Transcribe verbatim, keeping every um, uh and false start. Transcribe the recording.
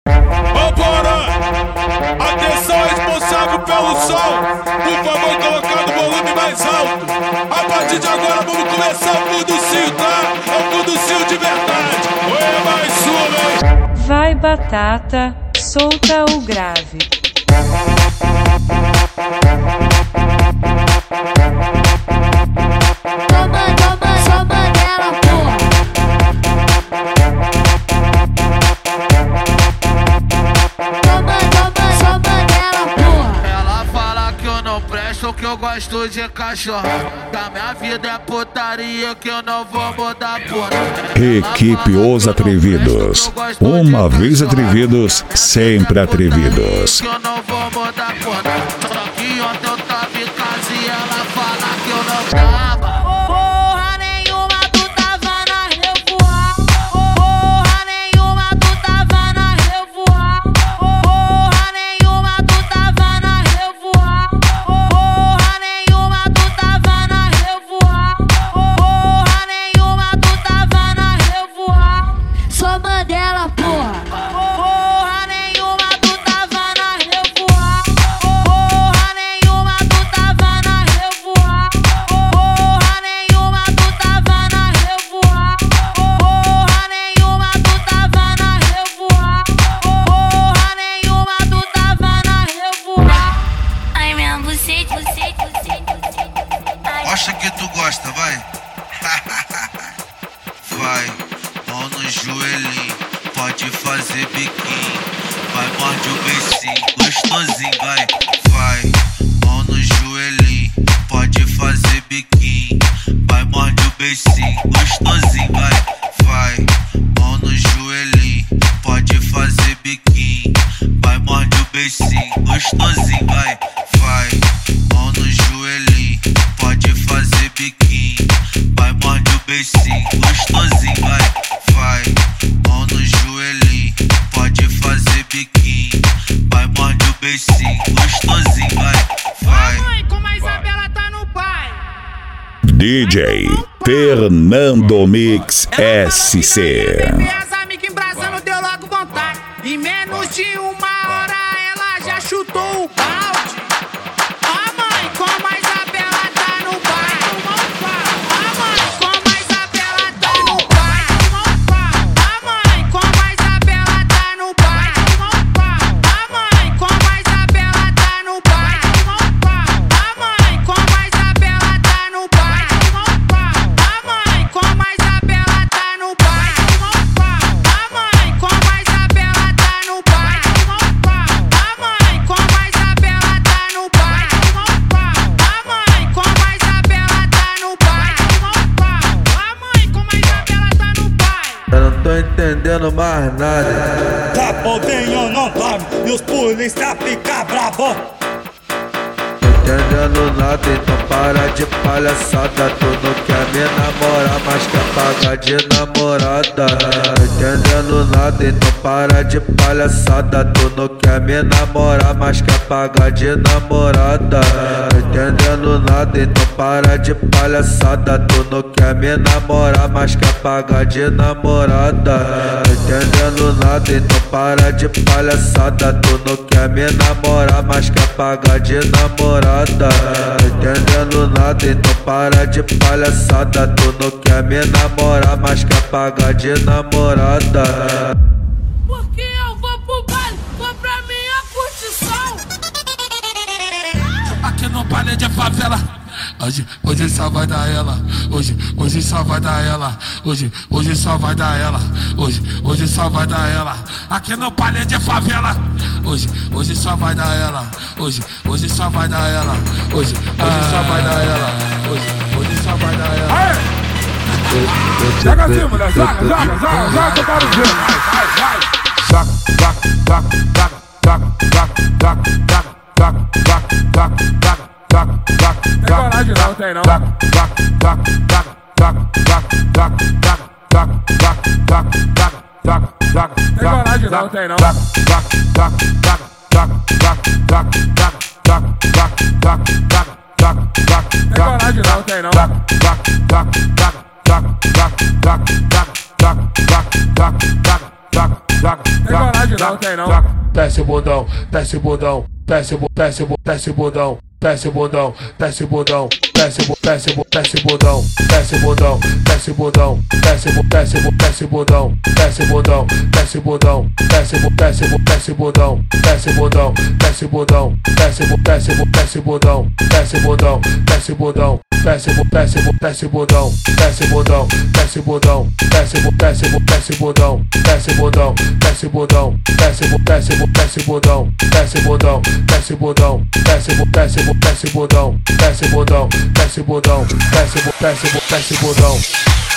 Ô Porã, atenção responsável pelo som, por favor colocar no volume mais alto. A partir de agora vamos começar o Conducil, tá? É o Conducil de verdade. Oi, mais uma, hein? Vai batata, solta o grave. Toma, toma, toma dela, porra. Toma, toma, toma dela, porra. Ela fala que eu não presto, que eu gosto de cachorro. Da minha vida é putaria, que eu não vou mudar, porra. Equipe Os Atrevidos. Uma vez atrevidos, sempre atrevidos. Que eu não vou mudar, porra. Só que ontem eu tava em casa e ela fala que eu não tava. Porra nenhuma, tu tava na revoar. Porra nenhuma, tu tava na revoar. Porra nenhuma, tu tava na revoar. Porra nenhuma, tu tava na revoar. Porra nenhuma, tu tava na revoar. Sou Mandela, porra. Porra nenhuma, tu tava na revoar. Porra nenhuma, tu tava na revoar. Porra nenhuma, tu tava na revoar. Porra nenhuma, tu tava na revoar. Porra nenhuma, tu tava na revoar. Ai, minha bucete, bucete, bucete, bucete. Mostra que tu gosta, vai. Vai, mão no joelhinho, pode fazer biquinho. Vai, morde o beicinho, gostosinho, vai. Vai, mão no joelhinho, pode fazer biquinho. Vai, morde o beicinho, gostosinho, vai. Vai, mão no joelhinho, pode fazer biquinho. Vai, morde o beicinho, gostosinho, vai. Vai, mão no joelhinho, pode fazer biquinho. Vai, morde o beicinho, gostosinho, vai. Vai, mão no joelhinho, pode fazer biquinho. Vai, morde o beicinho, gostosinho, vai. Vai. Mãe, como a Isabela tá no pai. D J Fernando Mix S C. As amigas embrasando, deu logo vontade. Em menos de uma hora ela já chutou o balde. A mãe, como a Isabela tá no pai. A mãe, como a Isabela tá no pai. A mãe, como a Isabela tá no pai. A mãe, como a Isabela tá no pai. A mãe, como a Isabela tá no pai. A mãe, como a Isabela tá no pai. A mãe, como a Isabela tá no pai. A mãe, como a Isabela tá no pai. A mãe, como a Isabela tá no pai. A mãe, como a Isabela tá no pai. Eu não tô entendendo mais nada. Tá podendo, não dorme, e os polícia fica bravo. Entendendo nada, então para de palhaçada. Tu não quer me namorar, mas quer pagar de namorada. Entendendo nada, então para de palhaçada. Tu não quer me namorar, mas quer pagar de namorada. Entendendo nada, então para de palhaçada. Tu não quer me namorar, mas quer pagar de namorada. Entendendo nada, então para de palhaçada. Tu não quer me namorar, mas quer pagar de namorada. Entendendo nada, então para de palhaçada. Tu não quer me namorar, mas quer pagar de namorada. Porque eu vou pro baile, vou pra minha curtição. Aqui no baile de favela, hoje, hoje só vai dar ela. Hoje, hoje só vai dar ela. Hoje, hoje só vai dar ela. Hoje, hoje só vai dar ela. Aqui no baile de favela, hoje, hoje só vai dar ela. Hoje, hoje só vai dar ela. Hoje, hoje só vai dar ela. Hoje, hoje só vai dar ela. Joga assim, mulher, joga, joga, joga, joga que eu quero ver. Vai, vai, vai. Joga, joga, joga, joga, joga, joga, joga, joga, joga, joga, joga. Tem coragem não, tem não. Joga, joga, joga, joga, joga, joga, joga, joga, joga, joga. Tem coragem não, tem não. Joga, joga, joga, joga, joga, joga, joga, joga, joga, joga. Tem coragem não, tem não. Joga, joga, joga, joga, joga, joga, joga, joga, joga, joga, joga, joga. taca, taca, coragem não, tem não. desce o bundão, desce o bundão, desce o desce o desce o bundão, desce o bundão, desce o bundão, desce o desce o desce o bundão, desce o bundão, desce o bundão, desce o desce o desce o bundão, desce o bundão, desce o bundão, desce o desce o desce o bundão, desce o bundão, desce o bundão, desce o desce o desce o bundão, desce o bundão, desce o bundão, desce o desce o desce o bundão, desce o bundão, desce o bundão, desce o desce o desce o bundão, desce o bundão, desce o bundão, desce o desce o desce o bundão, desce o bundão, desce o bundão, desce o desce o desce o bundão, desce o bundão, desce o bundão, desce o desce o desce o bundão.